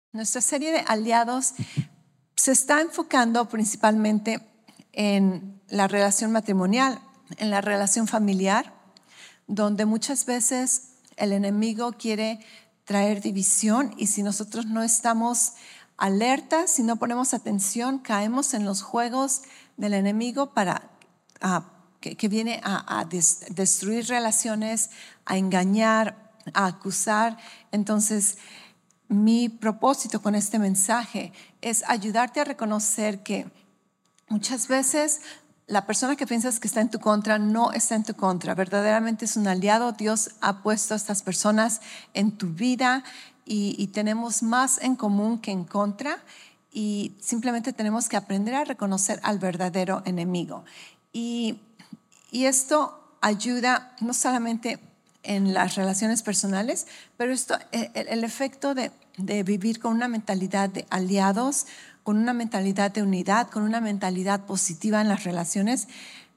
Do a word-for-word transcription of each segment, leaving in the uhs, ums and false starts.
Nuestra serie de aliados se está enfocando principalmente en la relación matrimonial, en la relación familiar, donde muchas veces el enemigo quiere traer división y si nosotros no estamos alertas, si no ponemos atención, caemos en los juegos del enemigo para, uh, que, que viene a, a des, destruir relaciones, a engañar, a acusar. Entonces, mi propósito con este mensaje es ayudarte a reconocer que muchas veces la persona que piensas que está en tu contra no está en tu contra. Verdaderamente es un aliado. Dios ha puesto a estas personas en tu vida y, y tenemos más en común que en contra. Y simplemente tenemos que aprender a reconocer al verdadero enemigo. Y, y esto ayuda no solamente en las relaciones personales, pero esto, el, el efecto de, de vivir con una mentalidad de aliados, con una mentalidad de unidad, con una mentalidad positiva en las relaciones,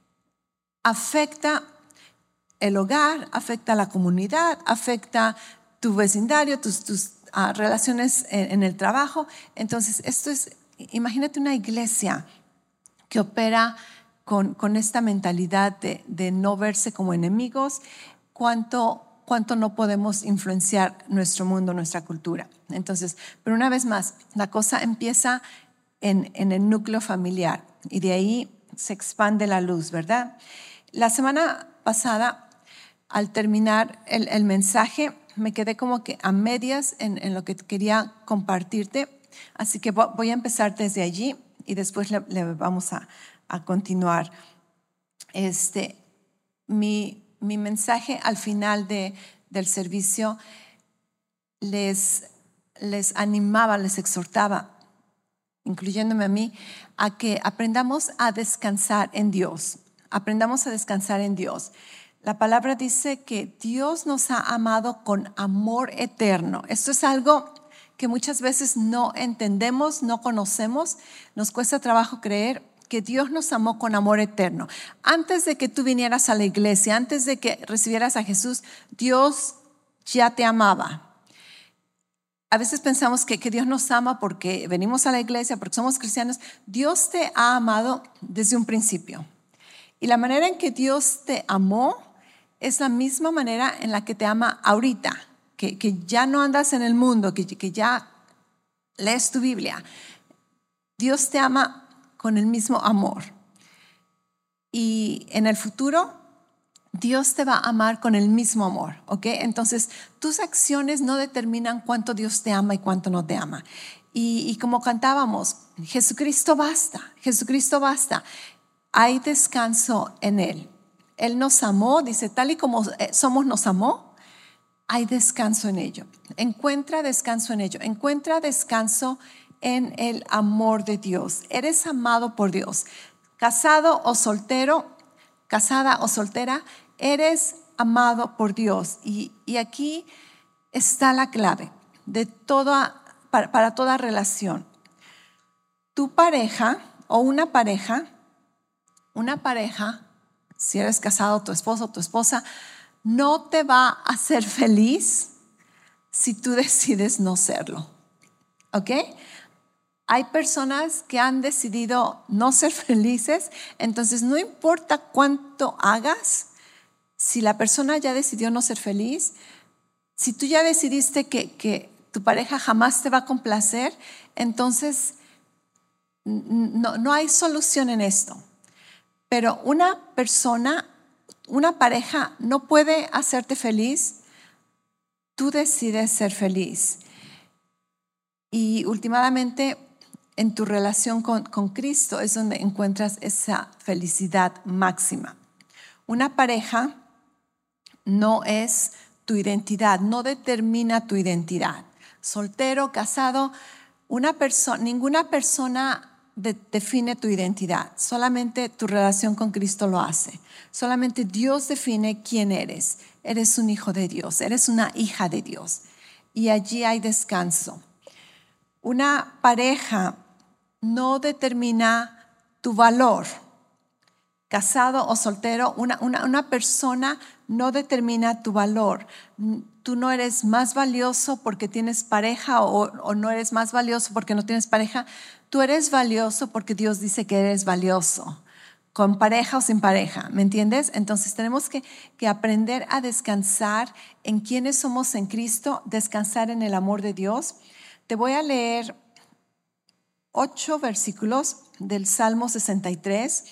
afecta el hogar, afecta la comunidad, afecta tu vecindario, tus, tus uh, relaciones en, en el trabajo. Entonces, esto es, imagínate una iglesia que opera con, con esta mentalidad de, de no verse como enemigos, cuánto, cuánto no podemos influenciar nuestro mundo, nuestra cultura. Entonces, pero una vez más, la cosa empieza en, en el núcleo familiar y de ahí se expande la luz, ¿verdad? La semana pasada, al terminar el, el mensaje, me quedé como que a medias en, en lo que quería compartirte, así que voy a empezar desde allí y después le, le vamos a, a continuar. Este, mi Mi mensaje al final de, del servicio les, les animaba, les exhortaba, incluyéndome a mí, a que aprendamos a descansar en Dios. Aprendamos a descansar en Dios. La palabra dice que Dios nos ha amado con amor eterno. Esto es algo que muchas veces no entendemos, no conocemos, nos cuesta trabajo creer. Que Dios nos amó con amor eterno. Antes de que tú vinieras a la iglesia, antes de que recibieras a Jesús, Dios ya te amaba. A veces pensamos que, que Dios nos ama porque venimos a la iglesia, porque somos cristianos. Dios te ha amado desde un principio. Y la manera en que Dios te amó es la misma manera en la que te ama ahorita, que, que ya no andas en el mundo, que, que ya lees tu Biblia. Dios te ama con el mismo amor. Y en el futuro, Dios te va a amar con el mismo amor, ¿ok? Entonces, tus acciones no determinan cuánto Dios te ama y cuánto no te ama. Y, y como cantábamos, Jesucristo basta, Jesucristo basta. Hay descanso en Él. Él nos amó, dice, tal y como somos nos amó, hay descanso en ello. Encuentra descanso en ello. Encuentra descanso en el amor de Dios. Eres amado por Dios. Casado o soltero, casada o soltera, eres amado por Dios. Y, y aquí está la clave de toda, para, para toda relación. Tu pareja o una pareja, una pareja, si eres casado, tu esposo o tu esposa, no te va a hacer feliz si tú decides no serlo. ¿Ok? Hay personas que han decidido no ser felices, entonces no importa cuánto hagas, si la persona ya decidió no ser feliz, si tú ya decidiste que, que tu pareja jamás te va a complacer, entonces no, no hay solución en esto. Pero una persona, una pareja no puede hacerte feliz, tú decides ser feliz. Y últimamente, en tu relación con, con Cristo es donde encuentras esa felicidad máxima. Una pareja no es tu identidad, no determina tu identidad. Soltero, casado, una persona, ninguna persona de, define tu identidad. Solamente tu relación con Cristo lo hace. Solamente Dios define quién eres. Eres un hijo de Dios, eres una hija de Dios. Y allí hay descanso. Una pareja no determina tu valor. casado o soltero, una, una, una persona no determina tu valor. Tú no eres más valioso porque tienes pareja o, o no eres más valioso porque no tienes pareja. Tú eres valioso porque Dios dice que eres valioso, con pareja o sin pareja, ¿me entiendes? Entonces tenemos que, que aprender a descansar en quienes somos en Cristo, descansar en el amor de Dios. Te voy a leer ocho versículos del Salmo sesenta y tres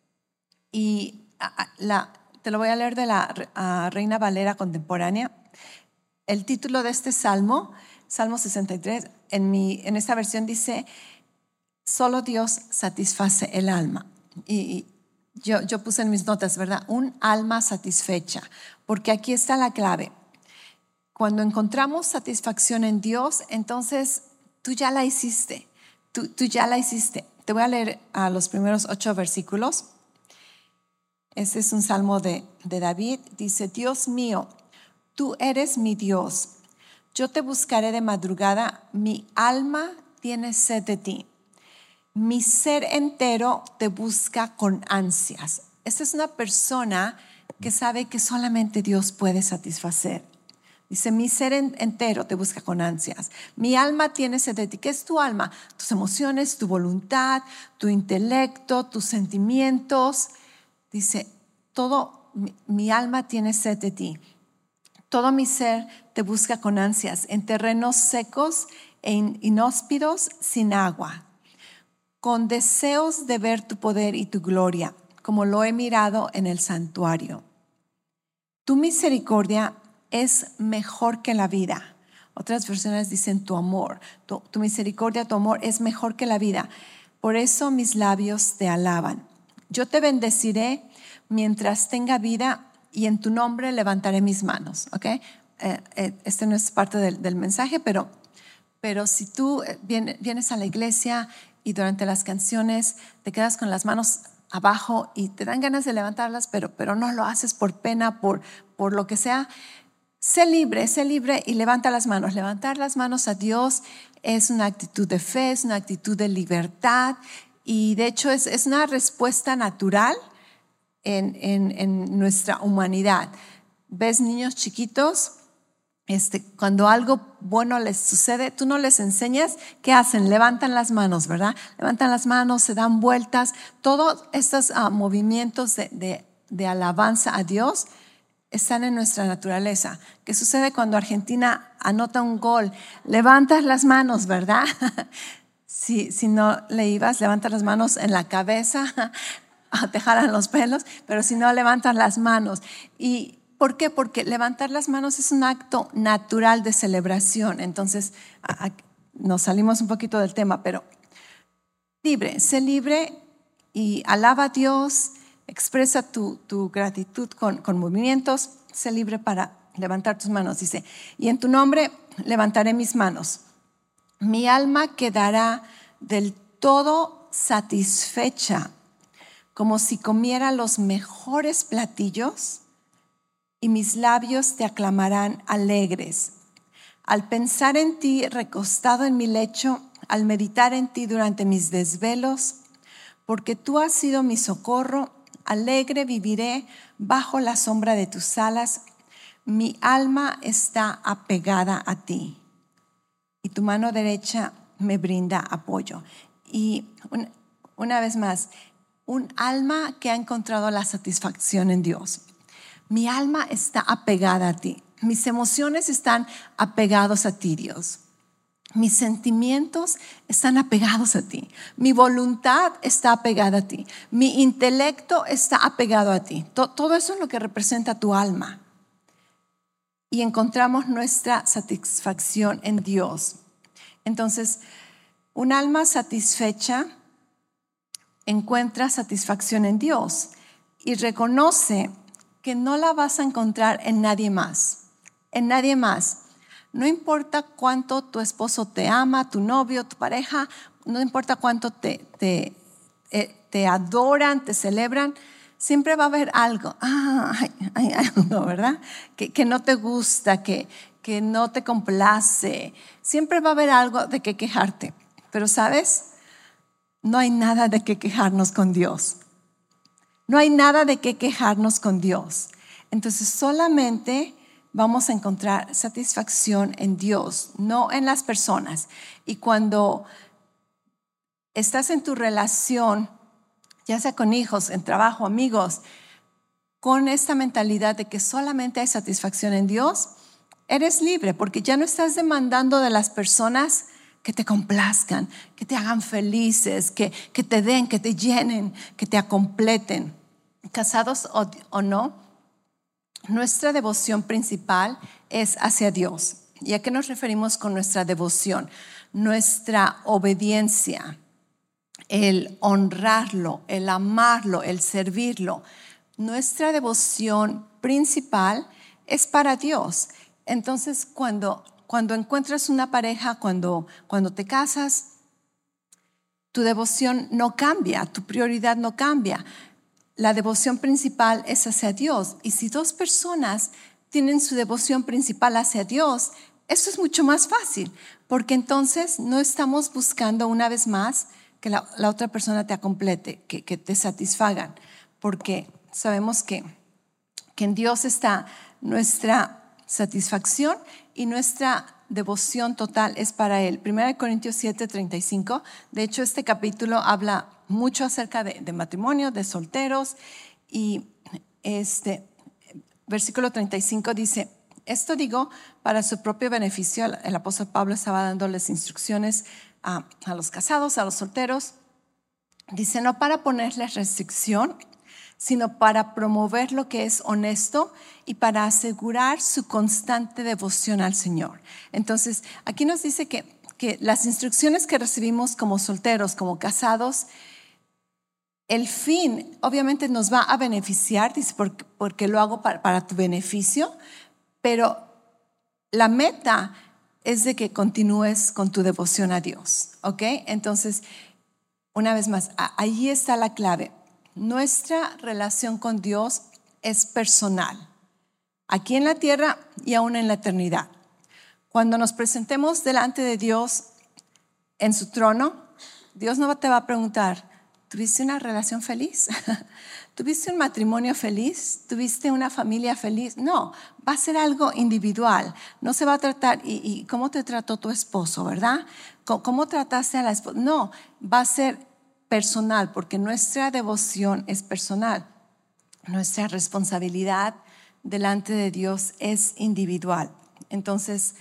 y la, te lo voy a leer de la Reina Valera contemporánea. El título de este Salmo, Salmo sesenta y tres, en, mi, en esta versión dice, solo Dios satisface el alma. Y, y yo, yo puse en mis notas, ¿verdad? Un alma satisfecha, porque aquí está la clave. Cuando encontramos satisfacción en Dios, entonces tú ya la hiciste, tú, tú ya la hiciste. Te voy a leer a los primeros ocho versículos. Este es un salmo de, de David. Dice, Dios mío, tú eres mi Dios. Yo te buscaré de madrugada. Mi alma tiene sed de ti. Mi ser entero te busca con ansias. Esta es una persona que sabe que solamente Dios puede satisfacer. Dice, mi ser entero te busca con ansias. Mi alma tiene sed de ti. ¿Qué es tu alma? Tus emociones, tu voluntad, tu intelecto, tus sentimientos. Dice, todo mi, mi alma tiene sed de ti. Todo mi ser te busca con ansias, en terrenos secos e inhóspidos, sin agua, con deseos de ver tu poder y tu gloria, como lo he mirado en el santuario. Tu misericordia es mejor que la vida. Otras versiones dicen tu amor. Tu, tu misericordia, tu amor es mejor que la vida. Por eso mis labios te alaban. Yo te bendeciré mientras tenga vida y en tu nombre levantaré mis manos. ¿Okay? Eh, eh, este no es parte del, del mensaje, pero, pero si tú vienes, vienes a la iglesia y durante las canciones te quedas con las manos abajo y te dan ganas de levantarlas, pero, pero no lo haces por pena, por, por lo que sea, sé libre, sé libre y levanta las manos. Levantar las manos a Dios es una actitud de fe, es una actitud de libertad y de hecho es, es una respuesta natural en, en, en nuestra humanidad. ¿Ves niños chiquitos? Este, cuando algo bueno les sucede, tú no les enseñas, ¿qué hacen? Levantan las manos, ¿verdad? Levantan las manos, se dan vueltas. Todos estos uh, movimientos de, de, de alabanza a Dios están en nuestra naturaleza. ¿Qué sucede cuando Argentina anota un gol? Levantas las manos, ¿verdad? si, si no le ibas, levantas las manos en la cabeza, te jalan los pelos, pero si no, levantas las manos. Y ¿por qué? Porque levantar las manos es un acto natural de celebración. Entonces, a, a, nos salimos un poquito del tema, pero libre, sé libre y alaba a Dios, expresa tu, tu gratitud con, con movimientos, sé libre para levantar tus manos. Dice, y en tu nombre levantaré mis manos. Mi alma quedará del todo satisfecha, como si comiera los mejores platillos, y mis labios te aclamarán alegres. Al pensar en ti recostado en mi lecho, al meditar en ti durante mis desvelos, porque tú has sido mi socorro, alegre viviré bajo la sombra de tus alas. Mi alma está apegada a ti y tu mano derecha me brinda apoyo. Y una, una vez más, un alma que ha encontrado la satisfacción en Dios. Mi alma está apegada a ti. Mis emociones están apegados a ti, Dios. Mis sentimientos están apegados a ti. Mi voluntad está apegada a ti. Mi intelecto está apegado a ti. Todo eso es lo que representa tu alma. Y encontramos nuestra satisfacción en Dios. Entonces, un alma satisfecha encuentra satisfacción en Dios y reconoce que no la vas a encontrar en nadie más, en nadie más. No importa cuánto tu esposo te ama, tu novio, tu pareja, no importa cuánto te, te, te adoran, te celebran, siempre va a haber algo, ah, hay, hay algo, ¿verdad? Que, que no te gusta, que, que no te complace. Siempre va a haber algo de qué quejarte. Pero ¿sabes? No hay nada de qué quejarnos con Dios. No hay nada de qué quejarnos con Dios. Entonces solamente vamos a encontrar satisfacción en Dios, no en las personas. Y cuando estás en tu relación, ya sea con hijos, en trabajo, amigos, con esta mentalidad de que solamente hay satisfacción en Dios, eres libre porque ya no estás demandando de las personas que te complazcan, que te hagan felices, que, que te den, que te llenen, que te completen. Casados o, o no, nuestra devoción principal es hacia Dios. ¿Y a qué nos referimos con nuestra devoción? Nuestra obediencia, el honrarlo, el amarlo, el servirlo. Nuestra devoción principal es para Dios. Entonces, cuando, cuando encuentras una pareja, cuando, cuando te casas, tu devoción no cambia, tu prioridad no cambia. La devoción principal es hacia Dios. Y si dos personas tienen su devoción principal hacia Dios, eso es mucho más fácil, porque entonces no estamos buscando una vez más que la, la otra persona te complete, que, que te satisfagan, porque sabemos que, que en Dios está nuestra satisfacción y nuestra devoción total es para Él. Primera de Corintios siete, treinta y cinco. De hecho, este capítulo habla mucho acerca de, de matrimonio, de solteros, y este versículo treinta y cinco dice: esto digo para su propio beneficio. El apóstol Pablo estaba dándoles instrucciones a, a los casados, a los solteros. Dice, no para ponerles restricción, sino para promover lo que es honesto y para asegurar su constante devoción al Señor. Entonces, aquí nos dice que, que las instrucciones que recibimos como solteros, como casados, el fin obviamente nos va a beneficiar, dice, porque, porque lo hago para, para tu beneficio, pero la meta es de que continúes con tu devoción a Dios, ¿ok? Entonces, una vez más, ahí está la clave. Nuestra relación con Dios es personal, aquí en la tierra y aún en la eternidad. Cuando nos presentemos delante de Dios en su trono, Dios no te va a preguntar, ¿tuviste una relación feliz? ¿Tuviste un matrimonio feliz? ¿Tuviste una familia feliz? No, va a ser algo individual. No se va a tratar, ¿y, y cómo te trató tu esposo, verdad? ¿Cómo, cómo trataste a la esposa? No, va a ser personal, porque nuestra devoción es personal. Nuestra responsabilidad delante de Dios es individual. Entonces,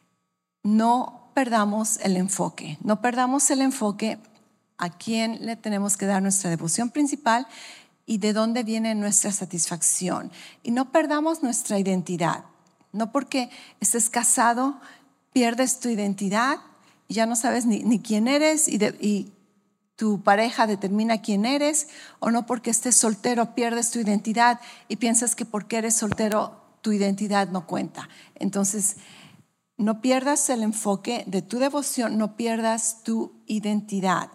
no perdamos el enfoque. No perdamos el enfoque a quién le tenemos que dar nuestra devoción principal y de dónde viene nuestra satisfacción. Y no perdamos nuestra identidad. No porque estés casado, pierdes tu identidad y ya no sabes ni, ni quién eres y, de, y tu pareja determina quién eres, o no porque estés soltero pierdes tu identidad y piensas que porque eres soltero tu identidad no cuenta. Entonces, no pierdas el enfoque de tu devoción, no pierdas tu identidad.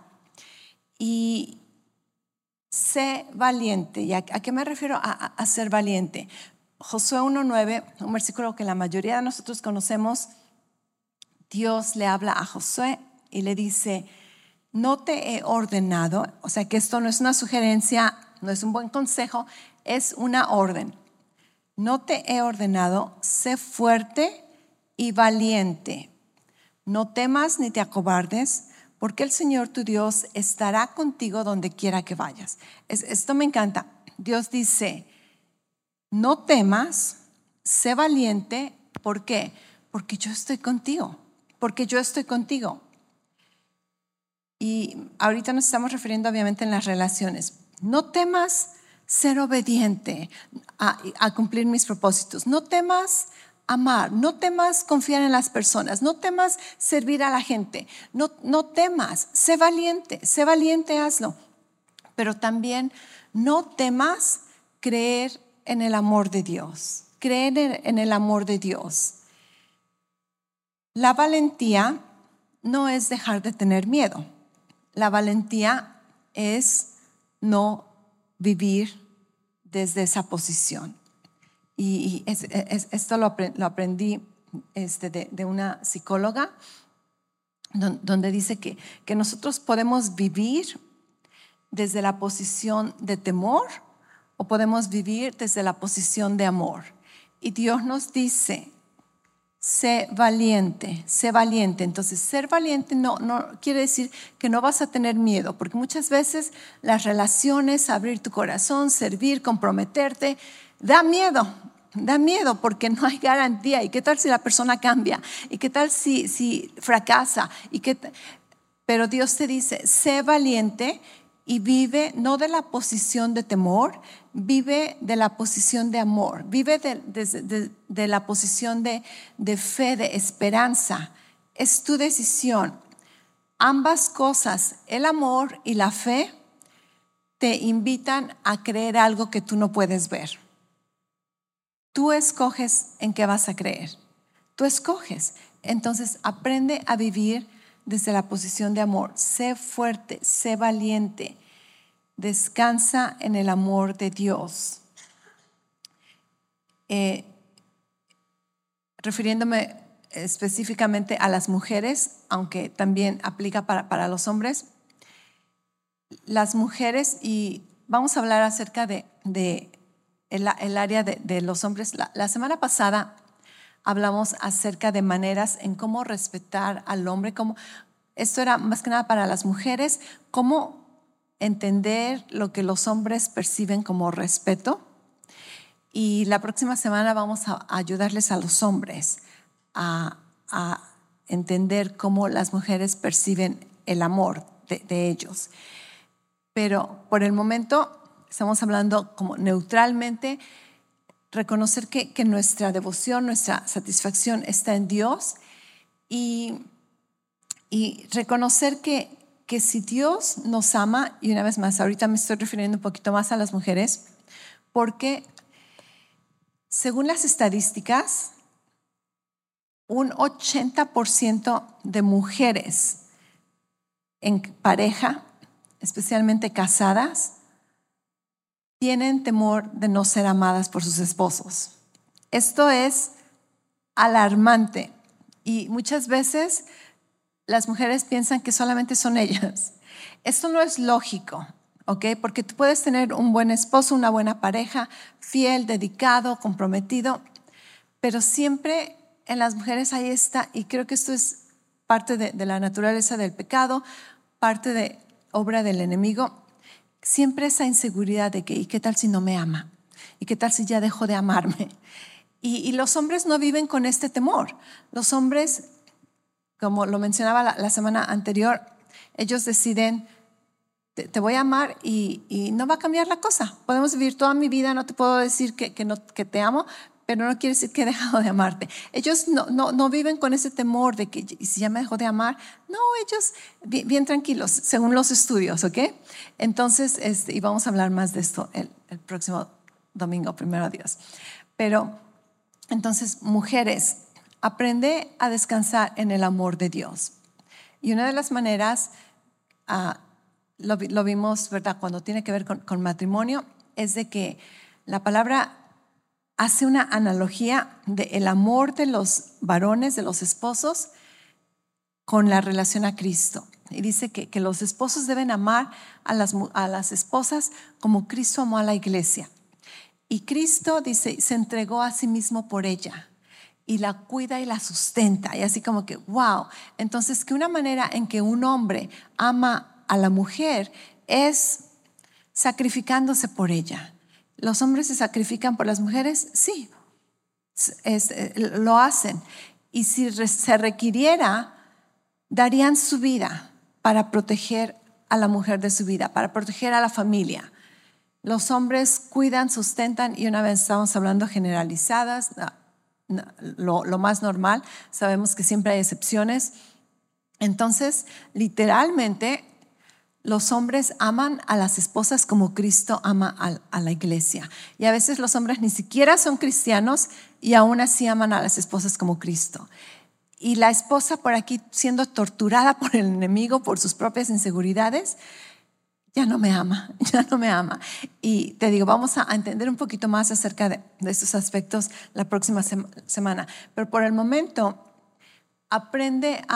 Y sé valiente. ¿Y a, a qué me refiero a, a, a ser valiente? Josué uno nueve, un versículo que la mayoría de nosotros conocemos. Dios le habla a Josué y le dice, no te he ordenado, o sea que esto no es una sugerencia, no es un buen consejo, es una orden. No te he ordenado, sé fuerte y valiente. No temas ni te acobardes, porque el Señor tu Dios estará contigo donde quiera que vayas. Es, esto me encanta. Dios dice, no temas, sé valiente. ¿Por qué? Porque yo estoy contigo, porque yo estoy contigo. Y ahorita nos estamos refiriendo obviamente en las relaciones. No temas ser obediente a, a cumplir mis propósitos. No temas amar, no temas confiar en las personas, no temas servir a la gente, no, no temas, sé valiente, sé valiente, hazlo. Pero también no temas creer en el amor de Dios, creer en el amor de Dios. La valentía no es dejar de tener miedo. La valentía es no vivir desde esa posición. Y, y es, es, esto lo, lo aprendí este, de, de una psicóloga, don, donde dice que, que nosotros podemos vivir desde la posición de temor o podemos vivir desde la posición de amor. Y Dios nos dice, sé valiente, sé valiente. Entonces, ser valiente no, no quiere decir que no vas a tener miedo, porque muchas veces las relaciones, abrir tu corazón, servir, comprometerte, da miedo, da miedo porque no hay garantía. ¿Y qué tal si la persona cambia? ¿Y qué tal si, si fracasa? ¿Y qué t- Pero Dios te dice, sé valiente y vive no de la posición de temor, vive de la posición de amor, vive de, de, de, de la posición de, de fe, de esperanza. Es tu decisión. Ambas cosas, el amor y la fe, te invitan a creer algo que tú no puedes ver. Tú escoges en qué vas a creer. Tú escoges. Entonces aprende a vivir desde la posición de amor. Sé fuerte, sé valiente. Descansa en el amor de Dios. Eh, refiriéndome específicamente a las mujeres, aunque también aplica para, para los hombres, las mujeres, y vamos a hablar acerca de, de el, el área de, de los hombres. La, la semana pasada hablamos acerca de maneras en cómo respetar al hombre, cómo, esto era más que nada para las mujeres, cómo entender lo que los hombres perciben como respeto. Y la próxima semana vamos a ayudarles a los hombres a, a entender cómo las mujeres perciben el amor de, de ellos. Pero por el momento estamos hablando como neutralmente, reconocer que, que nuestra devoción, nuestra satisfacción está en Dios y, y reconocer que, que si Dios nos ama, y una vez más, ahorita me estoy refiriendo un poquito más a las mujeres, porque según las estadísticas, un ochenta por ciento de mujeres en pareja, especialmente casadas, tienen temor de no ser amadas por sus esposos. Esto es alarmante y muchas veces las mujeres piensan que solamente son ellas. Esto no es lógico, ¿ok? Porque tú puedes tener un buen esposo, una buena pareja, fiel, dedicado, comprometido, pero siempre en las mujeres ahí está, y creo que esto es parte de, de la naturaleza del pecado, parte de obra del enemigo, siempre esa inseguridad de que, ¿y qué tal si no me ama? ¿Y qué tal si ya dejó de amarme? Y, y los hombres no viven con este temor. Los hombres, como lo mencionaba la, la semana anterior, ellos deciden, te, te voy a amar y, y no va a cambiar la cosa. Podemos vivir toda mi vida, no te puedo decir que, que, no, que te amo, pero no quiere decir que he dejado de amarte. Ellos no, no, no viven con ese temor de que, ¿y si ya me dejó de amar? No, ellos bien, bien tranquilos, según los estudios, ¿ok? Entonces, este, y vamos a hablar más de esto el, el próximo domingo, primero Dios. Pero, entonces, mujeres, aprende a descansar en el amor de Dios. Y una de las maneras, uh, lo, lo vimos, ¿verdad? Cuando tiene que ver con, con matrimonio, es de que la palabra hace una analogía del amor de los varones, de los esposos, con la relación a Cristo. Y dice que, que los esposos deben amar a las, a las esposas como Cristo amó a la iglesia. Y Cristo, dice, se entregó a sí mismo por ella y la cuida y la sustenta. Y así como que, wow. Entonces, que una manera en que un hombre ama a la mujer es sacrificándose por ella. ¿Los hombres se sacrifican por las mujeres? Sí, es, lo hacen. Y si se requiriera, darían su vida para proteger a la mujer de su vida, para proteger a la familia. Los hombres cuidan, sustentan, y una vez estamos hablando generalizadas, no, no, lo, lo más normal, sabemos que siempre hay excepciones. Entonces, literalmente, los hombres aman a las esposas como Cristo ama a, a la iglesia. Y a veces los hombres ni siquiera son cristianos y aún así aman a las esposas como Cristo. Y la esposa por aquí siendo torturada por el enemigo por sus propias inseguridades, ya no me ama, ya no me ama. Y te digo, vamos a entender un poquito más acerca de, de estos aspectos la próxima sem- semana. Pero por el momento, aprende a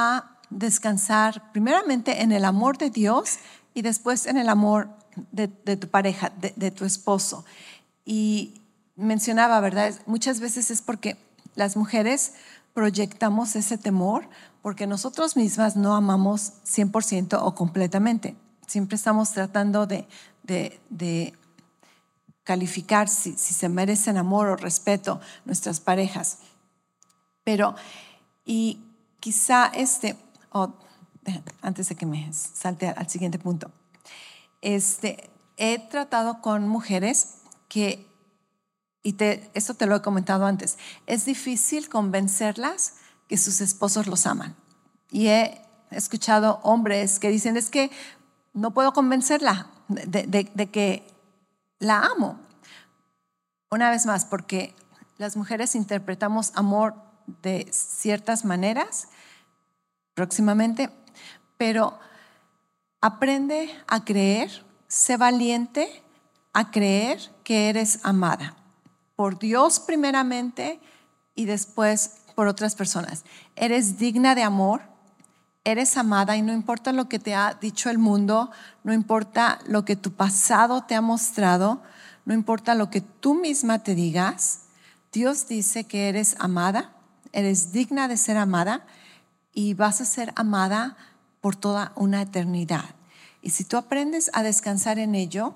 descansar primeramente en el amor de Dios y después en el amor de, de tu pareja, de, de tu esposo. Y mencionaba, ¿verdad? Muchas veces es porque las mujeres proyectamos ese temor porque nosotros mismas no amamos cien por ciento o completamente. Siempre estamos tratando de, de, de calificar si, si se merecen amor o respeto nuestras parejas. Pero, y quizá este, oh, antes de que me salte al siguiente punto, este, he tratado con mujeres que, y te, esto te lo he comentado antes, es difícil convencerlas que sus esposos los aman. Y he escuchado hombres que dicen, es que no puedo convencerla de, de, de que la amo. Una vez más, porque las mujeres interpretamos amor de ciertas maneras próximamente, pero aprende a creer, sé valiente a creer que eres amada por Dios primeramente y después por otras personas. Eres digna de amor, eres amada y no importa lo que te ha dicho el mundo, no importa lo que tu pasado te ha mostrado, no importa lo que tú misma te digas, Dios dice que eres amada, eres digna de ser amada y vas a ser amada por toda una eternidad. Y si tú aprendes a descansar en ello,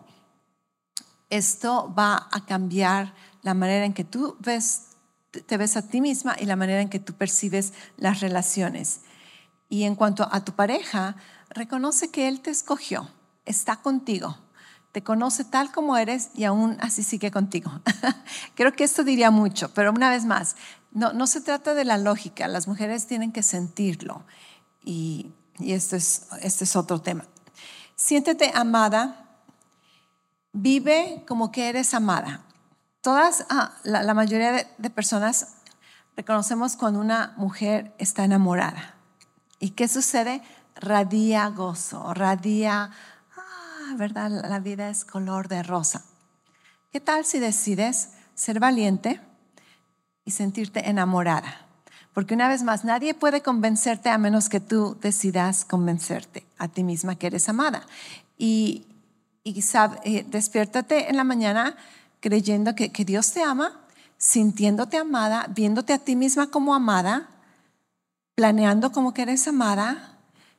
esto va a cambiar la manera en que tú ves, te ves a ti misma y la manera en que tú percibes las relaciones. Y en cuanto a tu pareja, reconoce que Él te escogió, está contigo, te conoce tal como eres y aún así sigue contigo. Creo que esto diría mucho, pero una vez más, no, no se trata de la lógica, las mujeres tienen que sentirlo y, y esto es, este es otro tema. Siéntete amada, vive como que eres amada. Todas, ah, la, la mayoría de, de personas reconocemos cuando una mujer está enamorada. ¿Y qué sucede? Radia gozo, radia, ah, ¿verdad? La vida es color de rosa. ¿Qué tal si decides ser valiente y sentirte enamorada? Porque una vez más, nadie puede convencerte a menos que tú decidas convencerte a ti misma que eres amada. Y, y sabe, eh, despiértate en la mañana creyendo que, que Dios te ama, sintiéndote amada, viéndote a ti misma como amada, planeando como que eres amada,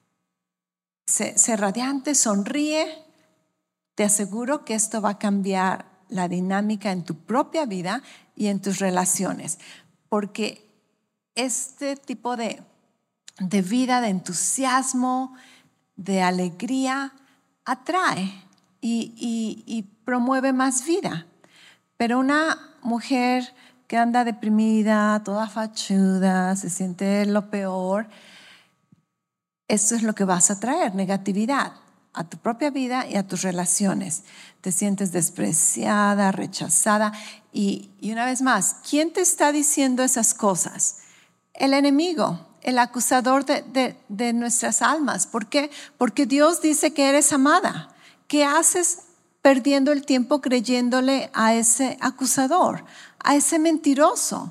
sé, sé radiante, sonríe. Te aseguro que esto va a cambiar la dinámica en tu propia vida y en tus relaciones, porque este tipo de, de vida, de entusiasmo, de alegría, atrae y, y, y promueve más vida. Pero una mujer que anda deprimida, toda fachuda, se siente lo peor, eso es lo que vas a traer, negatividad a tu propia vida y a tus relaciones. Te sientes despreciada, rechazada. Y, y una vez más, ¿quién te está diciendo esas cosas? El enemigo, el acusador de, de, de nuestras almas. ¿Por qué? Porque Dios dice que eres amada. ¿Qué haces perdiendo el tiempo creyéndole a ese acusador, a ese mentiroso?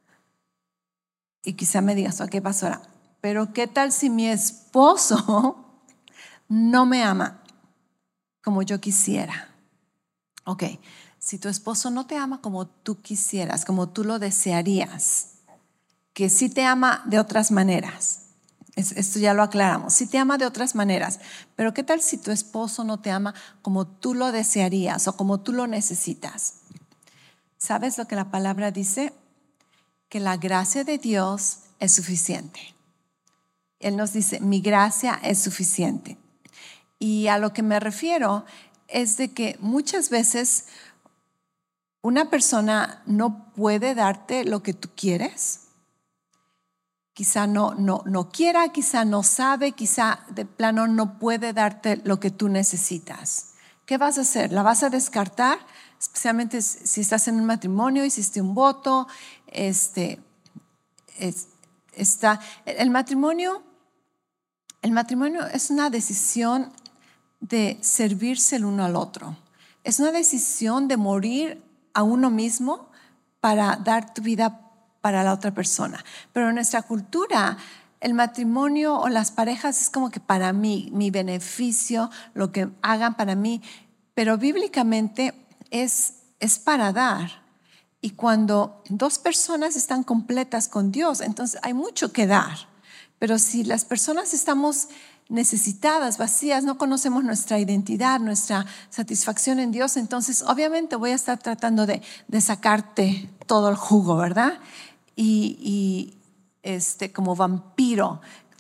Y quizá me digas, ¿qué pasó ahora? Pero ¿qué tal si mi esposo no me ama como yo quisiera? Ok, si tu esposo no te ama como tú quisieras, como tú lo desearías, que sí te ama de otras maneras, esto ya lo aclaramos, sí te ama de otras maneras, pero ¿qué tal si tu esposo no te ama como tú lo desearías o como tú lo necesitas? ¿Sabes lo que la palabra dice? Que la gracia de Dios es suficiente. Él nos dice, mi gracia es suficiente. Y a lo que me refiero es de que muchas veces una persona no puede darte lo que tú quieres. Quizá no, no, no quiera, quizá no sabe, quizá de plano no puede darte lo que tú necesitas. ¿Qué vas a hacer? ¿La vas a descartar? Especialmente si estás en un matrimonio, hiciste un voto. Este, es, está, el matrimonio, el matrimonio es una decisión de servirse el uno al otro. Es una decisión de morir a uno mismo para dar tu vida para la otra persona. Pero en nuestra cultura el matrimonio o las parejas es como que para mí, mi beneficio, lo que hagan para mí, pero bíblicamente es, es para dar. Y cuando dos personas están completas con Dios, entonces hay mucho que dar. Pero si las personas estamos necesitadas, vacías, no conocemos nuestra identidad, nuestra satisfacción en Dios, entonces obviamente voy a estar tratando de, de sacarte todo el jugo, ¿verdad? Y, y este, como vampiro,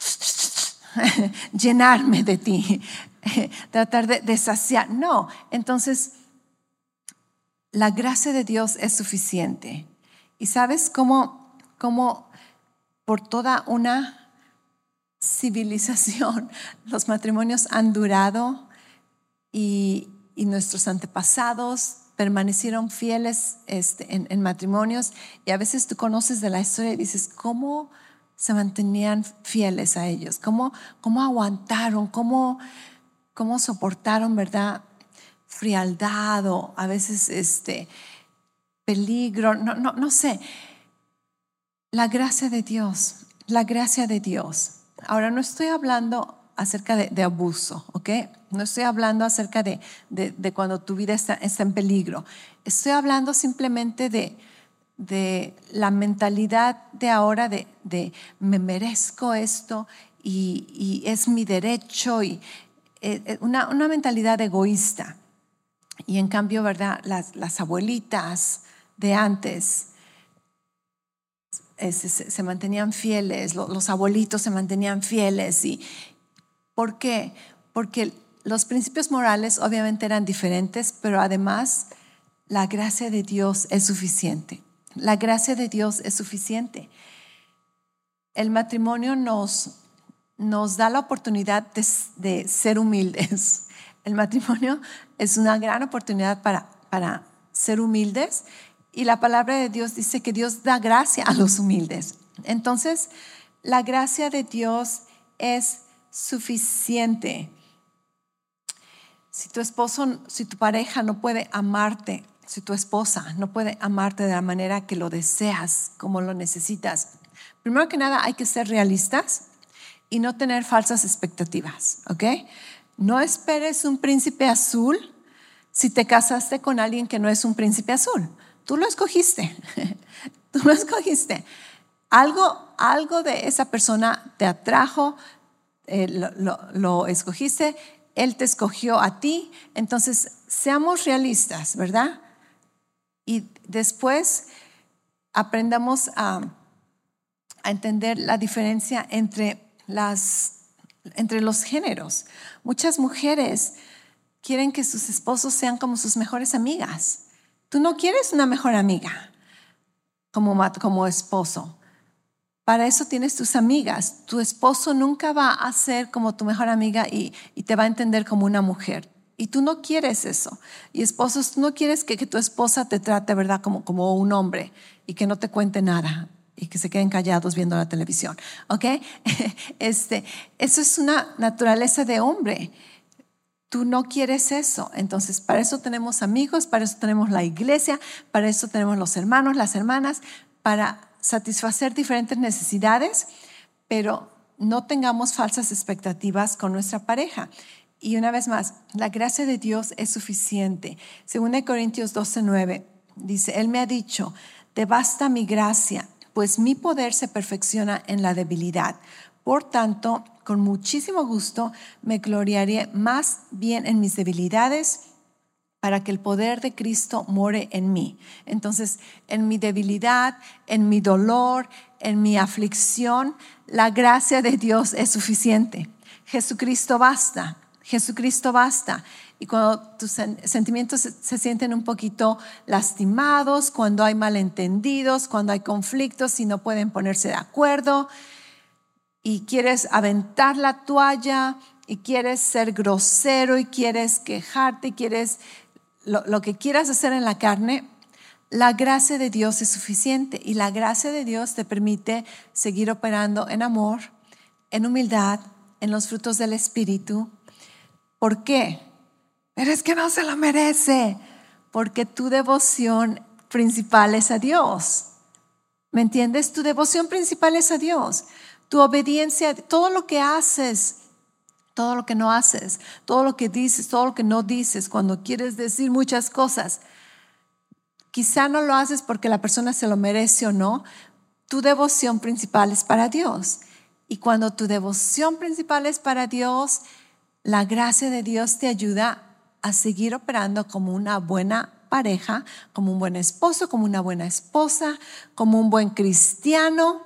llenarme de ti, tratar de, de saciar. No, entonces la gracia de Dios es suficiente. ¿Y sabes cómo, cómo por toda una civilización los matrimonios han durado y, y nuestros antepasados permanecieron fieles este, en, en matrimonios? Y a veces tú conoces de la historia y dices, ¿cómo se mantenían fieles a ellos? ¿Cómo, cómo aguantaron? ¿Cómo, cómo soportaron, verdad? Frialdad o a veces este, peligro, no, no, no sé. La gracia de Dios, la gracia de Dios. Ahora no estoy hablando acerca de, de abuso, ¿ok? No estoy hablando acerca de, de, de cuando tu vida está, está en peligro. Estoy hablando simplemente de, de la mentalidad de ahora de, de me merezco esto y, y es mi derecho y eh, una, una mentalidad egoísta. Y en cambio, ¿verdad? Las, las abuelitas de antes Se, se, se mantenían fieles, los, los abuelitos se mantenían fieles. Y, ¿por qué? Porque los principios morales obviamente eran diferentes, pero además la gracia de Dios es suficiente. La gracia de Dios es suficiente. El matrimonio nos, nos da la oportunidad de, de ser humildes. El matrimonio es una gran oportunidad para, para ser humildes. Y la palabra de Dios dice que Dios da gracia a los humildes. Entonces, la gracia de Dios es suficiente. Si tu esposo, si tu pareja no puede amarte, si tu esposa no puede amarte de la manera que lo deseas, como lo necesitas, primero que nada hay que ser realistas y no tener falsas expectativas, ¿ok? No esperes un príncipe azul si te casaste con alguien que no es un príncipe azul. Tú lo escogiste, tú lo escogiste. Algo, algo de esa persona te atrajo, eh, lo, lo, lo escogiste, él te escogió a ti. Entonces, seamos realistas, ¿verdad? Y después aprendamos a, a entender la diferencia entre, las, entre los géneros. Muchas mujeres quieren que sus esposos sean como sus mejores amigas. Tú no quieres una mejor amiga como, como esposo. Para eso tienes tus amigas. Tu esposo nunca va a ser como tu mejor amiga y, y te va a entender como una mujer. Y tú no quieres eso. Y esposos, tú no quieres que, que tu esposa te trate, ¿verdad? Como, como un hombre y que no te cuente nada y que se queden callados viendo la televisión. ¿Ok? Este, eso es una naturaleza de hombre. Tú no quieres eso. Entonces, para eso tenemos amigos, para eso tenemos la iglesia, para eso tenemos los hermanos, las hermanas, para satisfacer diferentes necesidades, pero no tengamos falsas expectativas con nuestra pareja. Y una vez más, la gracia de Dios es suficiente. Según Corintios doce nueve, dice, Él me ha dicho, te basta mi gracia, pues mi poder se perfecciona en la debilidad. Por tanto, con muchísimo gusto me gloriaré más bien en mis debilidades para que el poder de Cristo more en mí. Entonces, en mi debilidad, en mi dolor, en mi aflicción, la gracia de Dios es suficiente. Jesucristo basta, Jesucristo basta. Y cuando tus sentimientos se, se sienten un poquito lastimados, cuando hay malentendidos, cuando hay conflictos y no pueden ponerse de acuerdo, y quieres aventar la toalla y quieres ser grosero y quieres quejarte y quieres lo, lo que quieras hacer en la carne, la gracia de Dios es suficiente y la gracia de Dios te permite seguir operando en amor, en humildad, en los frutos del Espíritu. ¿Por qué? Pero es que no se lo merece, porque tu devoción principal es a Dios. ¿Me entiendes? Tu devoción principal es a Dios. tu obediencia, todo lo que haces, todo lo que no haces, todo lo que dices, todo lo que no dices, cuando quieres decir muchas cosas, quizá no lo haces porque la persona se lo merece o no. Tu devoción principal es para Dios. Y cuando tu devoción principal es para Dios, la gracia de Dios te ayuda a seguir operando como una buena pareja, como un buen esposo, como una buena esposa, como un buen cristiano.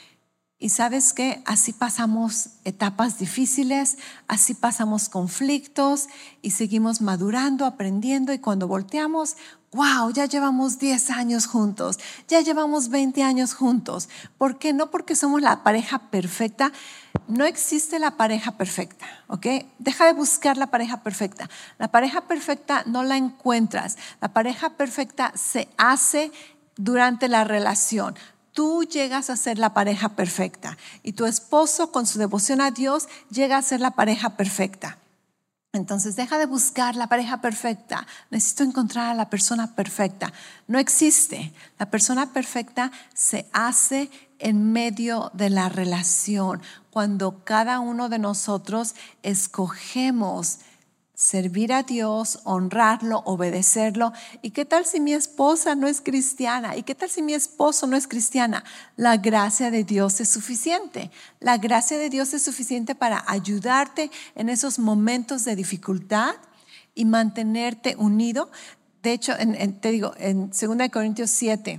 Y sabes qué, así pasamos etapas difíciles, así pasamos conflictos y seguimos madurando, aprendiendo, y cuando volteamos, wow, ya llevamos diez años juntos, ya llevamos veinte años juntos. ¿Por qué? No porque somos la pareja perfecta. No existe la pareja perfecta, ¿ok? Deja de buscar la pareja perfecta. La pareja perfecta no la encuentras. La pareja perfecta se hace durante la relación. Tú llegas a ser la pareja perfecta y tu esposo, con su devoción a Dios, llega a ser la pareja perfecta. Entonces deja de buscar la pareja perfecta. Necesito encontrar a la persona perfecta. No existe. La persona perfecta se hace en medio de la relación, cuando cada uno de nosotros escogemos servir a Dios, honrarlo, obedecerlo. ¿Y qué tal si mi esposa no es cristiana? ¿Y qué tal si mi esposo no es cristiana? La gracia de Dios es suficiente. La gracia de Dios es suficiente para ayudarte en esos momentos de dificultad y mantenerte unido. De hecho, en, en, te digo, en segunda de Corintios siete,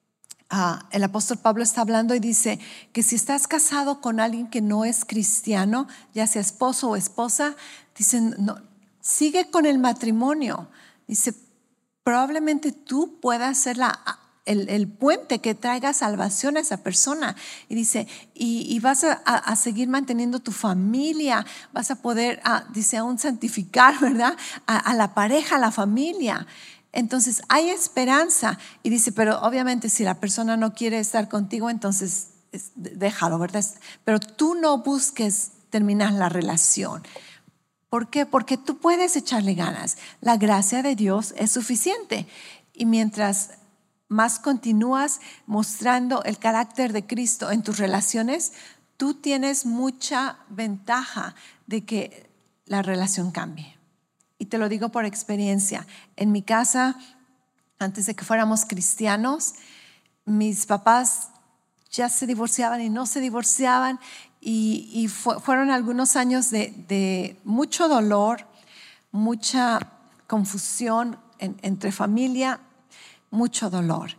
Uh, el apóstol Pablo está hablando y dice que si estás casado con alguien que no es cristiano, ya sea esposo o esposa, dicen, no, sigue con el matrimonio. Dice, probablemente tú puedas ser la, el, el puente que traiga salvación a esa persona. Y dice, y, y vas a, a, a seguir manteniendo tu familia, vas a poder, a, dice, aún santificar, ¿verdad? A, a la pareja, a la familia. Entonces hay esperanza. Y dice, pero obviamente si la persona no quiere estar contigo, entonces déjalo, ¿verdad? Pero tú no busques terminar la relación. ¿Por qué? Porque tú puedes echarle ganas. La gracia de Dios es suficiente. Y mientras más continúas mostrando el carácter de Cristo en tus relaciones, tú tienes mucha ventaja de que la relación cambie. Y te lo digo por experiencia. En mi casa, antes de que fuéramos cristianos, mis papás ya se divorciaban y no se divorciaban. Y, y fu- fueron algunos años de, de mucho dolor, mucha confusión en, entre familia, mucho dolor.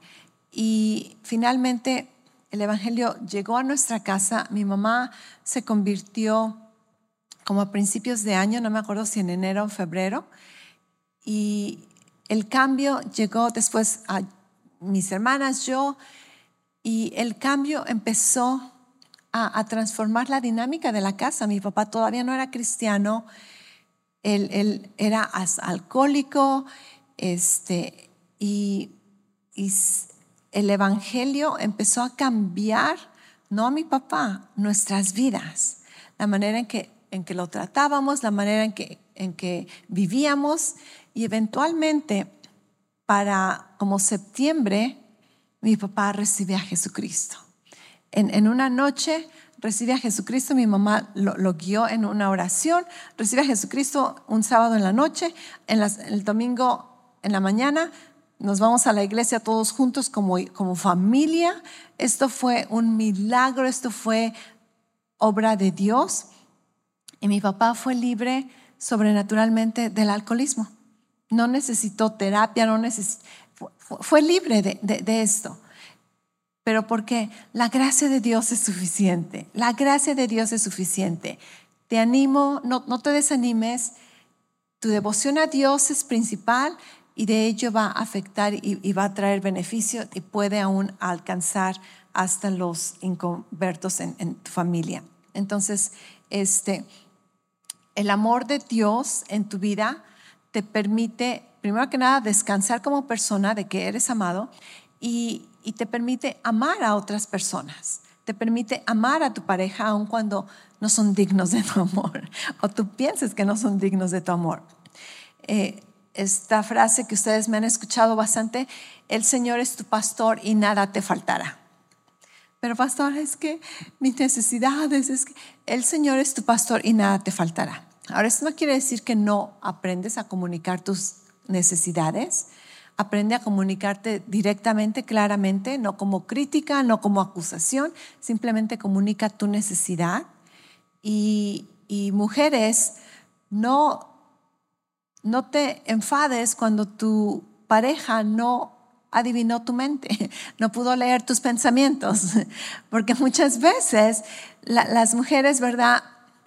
Y finalmente el evangelio llegó a nuestra casa. Mi mamá se convirtió como a principios de año, no me acuerdo si en enero o febrero, y el cambio llegó después a mis hermanas, yo, y el cambio empezó a, a transformar la dinámica de la casa. Mi papá todavía no era cristiano, él, él era alcohólico, este, y, y el evangelio empezó a cambiar, no a mi papá, nuestras vidas, la manera en que en que lo tratábamos, la manera en que, en que vivíamos, y eventualmente para como septiembre mi papá recibe a Jesucristo. En, en una noche recibe a Jesucristo, mi mamá lo, lo guió en una oración, recibe a Jesucristo un sábado en la noche, en las, el domingo en la mañana nos vamos a la iglesia todos juntos como, como familia. Esto fue un milagro, esto fue obra de Dios. Y mi papá fue libre sobrenaturalmente del alcoholismo. No necesitó terapia, no necesitó, fue, fue libre de, de, de esto. Pero ¿por qué? La gracia de Dios es suficiente. La gracia de Dios es suficiente. Te animo, no, no te desanimes. Tu devoción a Dios es principal y de ello va a afectar y, y va a traer beneficio y puede aún alcanzar hasta los inconversos en, en tu familia. Entonces, este... el amor de Dios en tu vida te permite, primero que nada, descansar como persona de que eres amado y, y te permite amar a otras personas. Te permite amar a tu pareja aun cuando no son dignos de tu amor o tú pienses que no son dignos de tu amor. Eh, esta frase que ustedes me han escuchado bastante, el Señor es tu pastor y nada te faltará. Pero pastor, es que mis necesidades, es que el Señor es tu pastor y nada te faltará. Ahora, esto no quiere decir que no aprendes a comunicar tus necesidades. Aprende a comunicarte directamente, claramente, no como crítica, no como acusación. Simplemente comunica tu necesidad. Y, y mujeres, no, no te enfades cuando tu pareja no adivinó tu mente, no pudo leer tus pensamientos, porque muchas veces la, las mujeres, ¿verdad?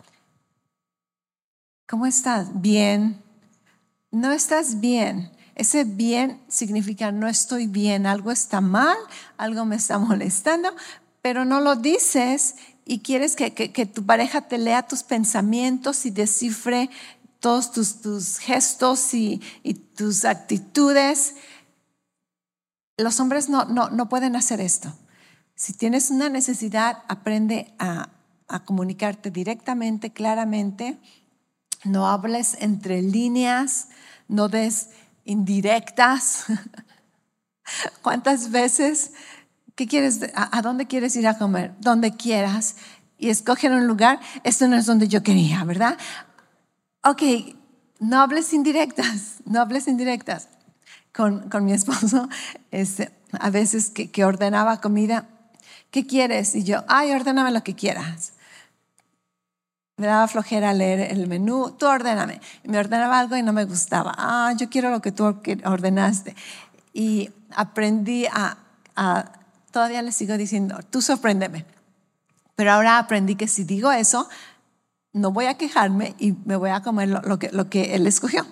¿Cómo estás? Bien. No estás bien. Ese bien significa no estoy bien, algo está mal, algo me está molestando, pero no lo dices y quieres que, que, que tu pareja te lea tus pensamientos y descifre todos tus, tus gestos y, y tus actitudes. Los hombres no, no, no pueden hacer esto. Si tienes una necesidad, aprende a, a comunicarte directamente, claramente. No hables entre líneas, no des indirectas. ¿Cuántas veces? ¿Qué quieres? ¿A, a dónde quieres ir a comer? Donde quieras. Y escogen un lugar. Esto no es donde yo quería, ¿verdad? Ok, no hables indirectas, no hables indirectas. Con, con mi esposo, este, a veces que, que ordenaba comida, ¿qué quieres? Y yo, ay, ordéname lo que quieras. Me daba flojera leer el menú, tú ordéname. Y me ordenaba algo y no me gustaba. Ah, yo quiero lo que tú ordenaste. Y aprendí a, a todavía le sigo diciendo, tú sorpréndeme. Pero ahora aprendí que si digo eso, no voy a quejarme y me voy a comer lo, lo, que, lo que él escogió.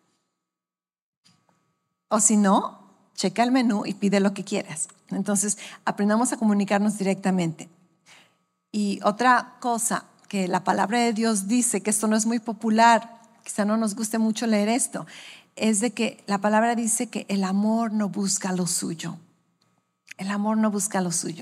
O si no, checa el menú y pide lo que quieras. Entonces, aprendamos a comunicarnos directamente. Y otra cosa que la palabra de Dios dice, que esto no es muy popular, quizá no nos guste mucho leer esto, es de que la palabra dice que el amor no busca lo suyo. El amor no busca lo suyo.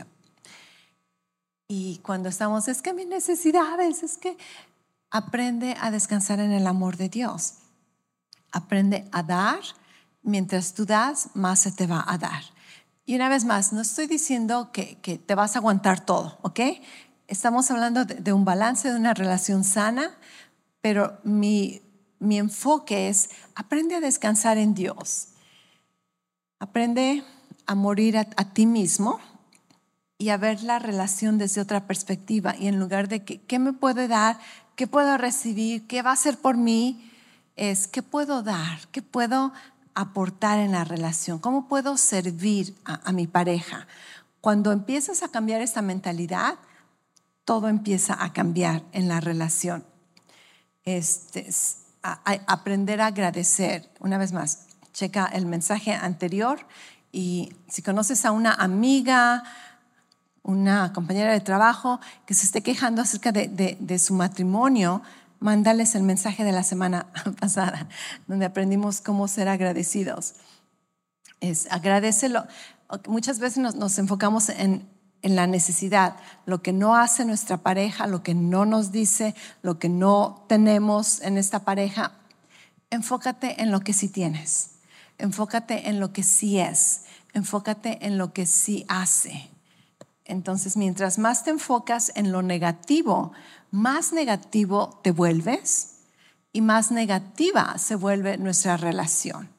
Y cuando estamos, es que mis necesidades, es que aprende a descansar en el amor de Dios. Aprende a dar. Mientras tú das, más se te va a dar. Y una vez más, no estoy diciendo que, que te vas a aguantar todo, ¿ok? Estamos hablando de, de un balance, de una relación sana, pero mi, mi enfoque es, aprende a descansar en Dios. Aprende a morir a, a ti mismo y a ver la relación desde otra perspectiva. Y en lugar de que, ¿qué me puede dar? ¿Qué puedo recibir? ¿Qué va a hacer por mí? Es, ¿qué puedo dar? ¿Qué puedo aportar en la relación? ¿Cómo puedo servir a, a mi pareja? Cuando empiezas a cambiar esta mentalidad, todo empieza a cambiar en la relación. Este, a, a aprender a agradecer. Una vez más, checa el mensaje anterior y si conoces a una amiga, una compañera de trabajo que se esté quejando acerca de, de, de su matrimonio, mándales el mensaje de la semana pasada, donde aprendimos cómo ser agradecidos. Es agradecelo. Muchas veces nos, nos enfocamos en, en la necesidad, lo que no hace nuestra pareja, lo que no nos dice, lo que no tenemos en esta pareja. Enfócate en lo que sí tienes. Enfócate en lo que sí es. Enfócate en lo que sí hace. Entonces, mientras más te enfocas en lo negativo, más negativo te vuelves y más negativa se vuelve nuestra relación.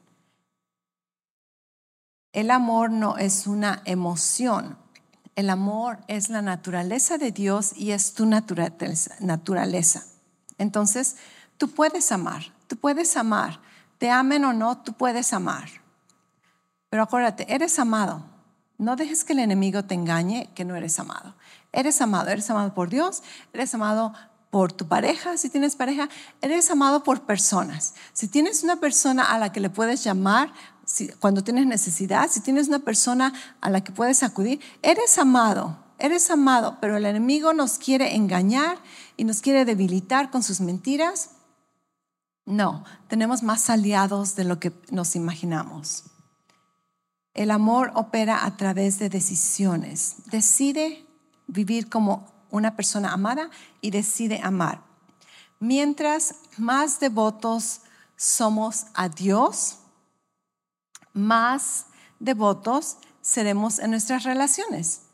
El amor no es una emoción. El amor es la naturaleza de Dios y es tu naturaleza. Entonces, tú puedes amar, tú puedes amar. Te amen o no, tú puedes amar. Pero acuérdate, eres amado. No dejes que el enemigo te engañe que no eres amado. Eres amado, eres amado por Dios, eres amado por tu pareja, si tienes pareja, eres amado por personas. Si tienes una persona a la que le puedes llamar si, cuando tienes necesidad, si tienes una persona a la que puedes acudir, eres amado, eres amado, pero el enemigo nos quiere engañar y nos quiere debilitar con sus mentiras. No, tenemos más aliados de lo que nos imaginamos. El amor opera a través de decisiones. Decide vivir como una persona amada y decide amar. Mientras más devotos somos a Dios, más devotos seremos en nuestras relaciones.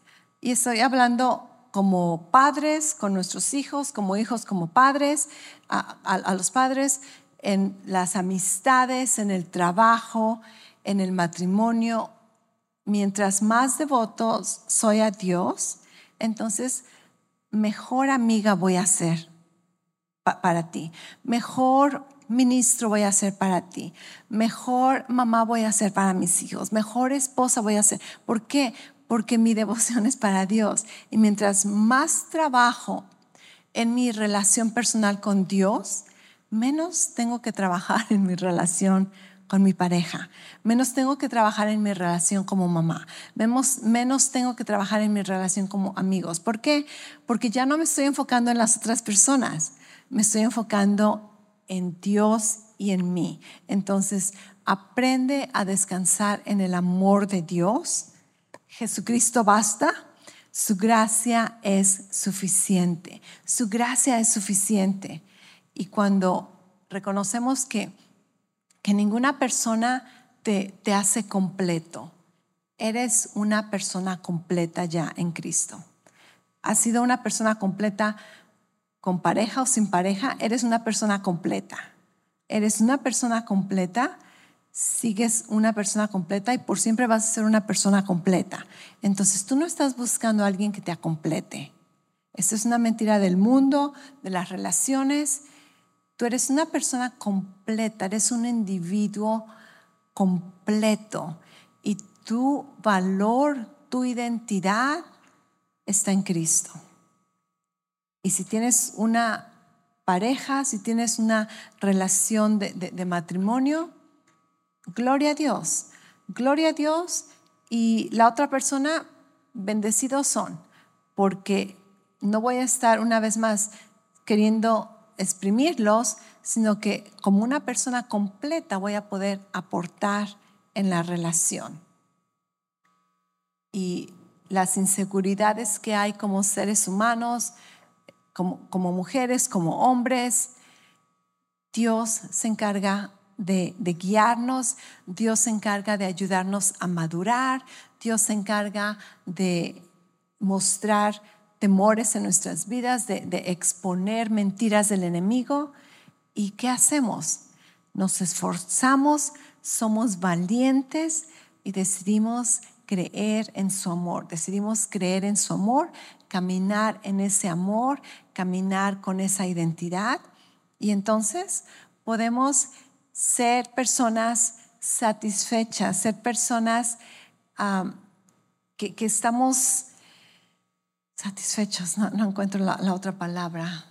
Y estoy hablando como padres con nuestros hijos, como hijos como padres, a, a, a los padres, en las amistades, en el trabajo, en el matrimonio. Mientras más devotos soy a Dios, entonces mejor amiga voy a ser pa- para ti, mejor ministro voy a ser para ti, mejor mamá voy a ser para mis hijos, mejor esposa voy a ser. ¿Por qué? Porque mi devoción es para Dios. Y mientras más trabajo en mi relación personal con Dios, menos tengo que trabajar en mi relación con mi pareja, menos tengo que trabajar en mi relación como mamá, menos, menos tengo que trabajar en mi relación como amigos. ¿Por qué? Porque ya no me estoy enfocando en las otras personas, me estoy enfocando en Dios y en mí. Entonces, aprende a descansar en el amor de Dios. Jesucristo basta. Su gracia es suficiente. Su gracia es suficiente. Y cuando reconocemos que, que ninguna persona te, te hace completo, eres una persona completa ya en Cristo. Has sido una persona completa con pareja o sin pareja, eres una persona completa. Eres una persona completa, sigues una persona completa y por siempre vas a ser una persona completa. Entonces tú no estás buscando a alguien que te acomplete. Esto es una mentira del mundo, de las relaciones. Tú eres una persona completa, eres un individuo completo y tu valor, tu identidad está en Cristo. Y si tienes una pareja, si tienes una relación de, de, de matrimonio, gloria a Dios, gloria a Dios. Y la otra persona, bendecidos son, porque no voy a estar una vez más queriendo exprimirlos, sino que como una persona completa voy a poder aportar en la relación. Y las inseguridades que hay como seres humanos, como, como mujeres, como hombres, Dios se encarga de, de guiarnos, Dios se encarga de ayudarnos a madurar, Dios se encarga de mostrar temores en nuestras vidas, de, de exponer mentiras del enemigo. ¿Y qué hacemos? Nos esforzamos, somos valientes y decidimos creer en su amor. Decidimos creer en su amor, caminar en ese amor, caminar con esa identidad. Y entonces podemos ser personas satisfechas, ser personas um, que, que estamos satisfechos. No, no encuentro la, la otra palabra.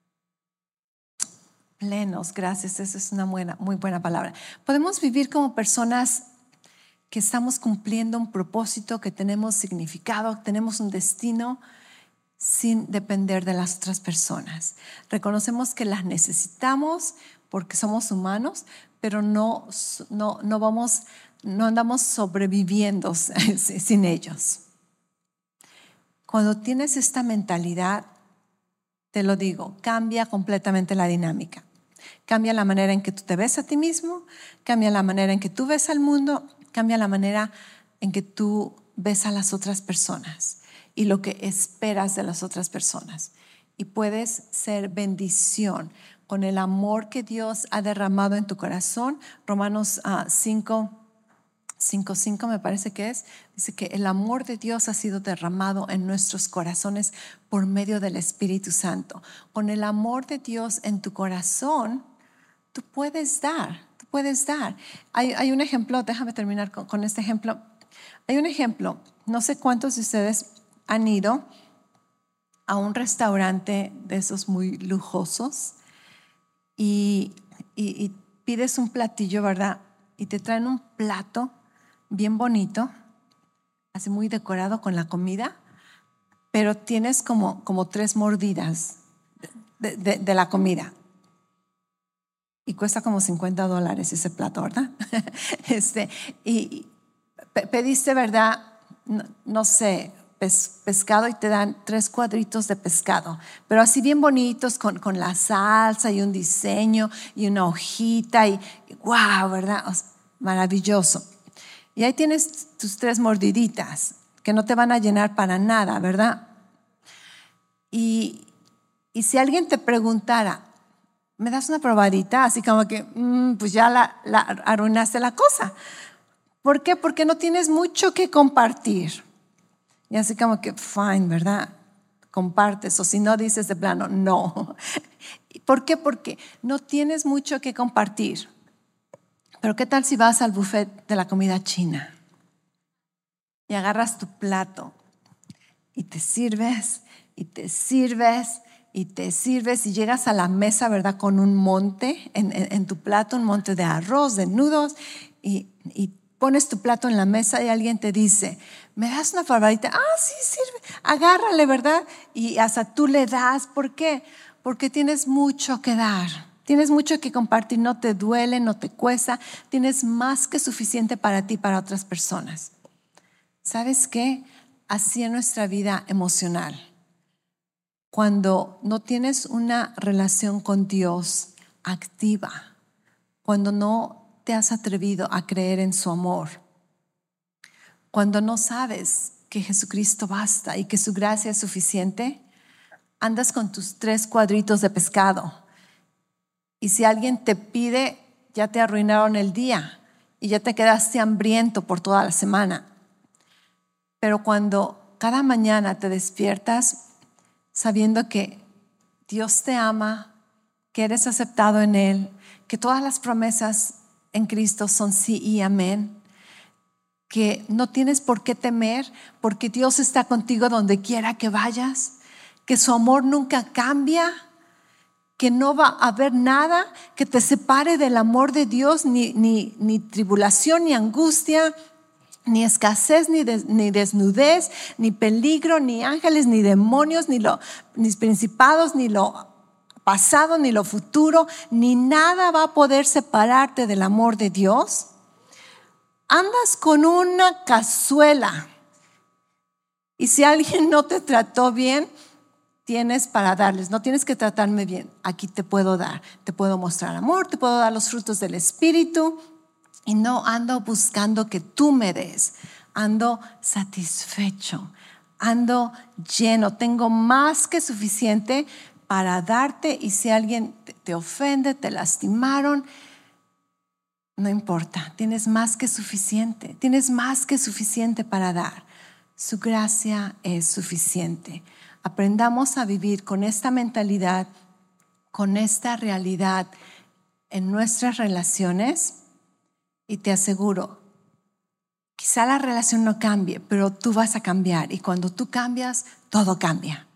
Plenos, gracias, esa es una buena, muy buena palabra. Podemos vivir como personas que estamos cumpliendo un propósito, que tenemos significado, tenemos un destino sin depender de las otras personas. Reconocemos que las necesitamos porque somos humanos, pero no, no, no, vamos, no andamos sobreviviendo sin ellos. Cuando tienes esta mentalidad, te lo digo, cambia completamente la dinámica. Cambia la manera en que tú te ves a ti mismo, cambia la manera en que tú ves al mundo, cambia la manera en que tú ves a las otras personas y lo que esperas de las otras personas. Y puedes ser bendición con el amor que Dios ha derramado en tu corazón. Romanos uh, cinco, cinco, cinco me parece que es, dice que el amor de Dios ha sido derramado en nuestros corazones por medio del Espíritu Santo. Con el amor de Dios en tu corazón, tú puedes dar, tú puedes dar. Hay, hay un ejemplo, déjame terminar con, con este ejemplo. Hay un ejemplo, no sé cuántos de ustedes han ido a un restaurante de esos muy lujosos y, y, y pides un platillo, ¿verdad? Y te traen un plato bien bonito, así muy decorado con la comida, pero tienes como, como tres mordidas de, de, de la comida. Y cuesta como cincuenta dólares ese plato, ¿verdad? este, y pediste, ¿verdad? No, no sé, pes, pescado y te dan tres cuadritos de pescado, pero así bien bonitos con, con la salsa y un diseño y una hojita y wow, ¿verdad? O sea, maravilloso. Y ahí tienes tus tres mordiditas que no te van a llenar para nada, ¿verdad? Y, y si alguien te preguntara, ¿me das una probadita? Así como que, mmm, pues ya la, la arruinaste la cosa. ¿Por qué? Porque no tienes mucho que compartir. Y así como que, fine, ¿verdad? Compartes, o si no dices de plano, no. ¿Por qué? Porque no tienes mucho que compartir. Pero ¿qué tal si vas al buffet de la comida china y agarras tu plato y te sirves y te sirves y te sirves y llegas a la mesa, ¿verdad? Con un monte en, en, en tu plato, un monte de arroz, de nudos, y, y pones tu plato en la mesa y alguien te dice, ¿me das una probadita? Ah, sí, sirve, agárrale, ¿verdad? Y hasta tú le das. ¿Por qué? Porque tienes mucho que dar, tienes mucho que compartir, no te duele, no te cuesta, tienes más que suficiente para ti y para otras personas. ¿Sabes qué? Así es nuestra vida emocional. Cuando no tienes una relación con Dios activa, cuando no te has atrevido a creer en su amor, cuando no sabes que Jesucristo basta y que su gracia es suficiente, andas con tus tres cuadritos de pescado. Y si alguien te pide, ya te arruinaron el día y ya te quedaste hambriento por toda la semana. Pero cuando cada mañana te despiertas sabiendo que Dios te ama, que eres aceptado en Él, que todas las promesas en Cristo son sí y amén, que no tienes por qué temer porque Dios está contigo donde quiera que vayas, que su amor nunca cambia, que no va a haber nada que te separe del amor de Dios, ni, ni, ni tribulación, ni angustia, ni escasez, ni, des, ni desnudez, ni peligro, ni ángeles, ni demonios, ni, lo, ni principados, ni lo pasado, ni lo futuro, ni nada va a poder separarte del amor de Dios. Andas con una cazuela y si alguien no te trató bien, tienes para darles. No tienes que tratarme bien, aquí te puedo dar, te puedo mostrar amor, te puedo dar los frutos del Espíritu. Y no ando buscando que tú me des, ando satisfecho, ando lleno, tengo más que suficiente para darte. Y si alguien te ofende, te lastimaron, no importa, tienes más que suficiente, tienes más que suficiente para dar. Su gracia es suficiente. Aprendamos a vivir con esta mentalidad, con esta realidad en nuestras relaciones. Y te aseguro, quizá la relación no cambie, pero tú vas a cambiar. Y cuando tú cambias, todo cambia.